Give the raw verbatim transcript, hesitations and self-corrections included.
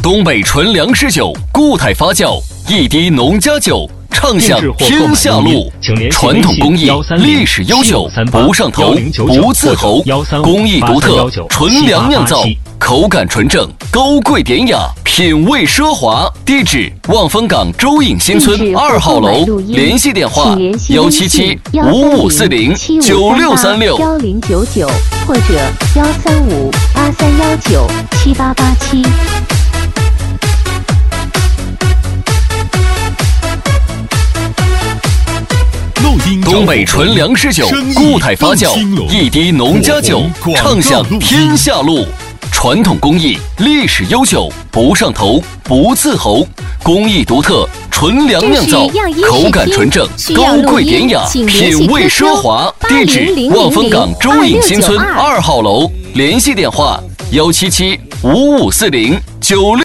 东北纯粮食酒，固态发酵，一滴农家酒，畅享天下路。传统工艺，历史悠久，不上头，不自喉，工艺独特，纯粮酿造，口感纯正，高贵典雅，品味奢华。地址：望风港周隐新村二号楼，联系电话：幺七七五五四零九六三六幺零九九或者幺三五八三幺九七八八七。 东北纯粮食酒，固态发酵，一滴农家酒，畅享天下路。传统工艺，历史悠久，不上头，不自喉，工艺独特，纯粮酿造，口感纯正，高贵典雅，品味奢华。地址：望风港周隐新村二号楼，联系电话：幺七七五五四零九六。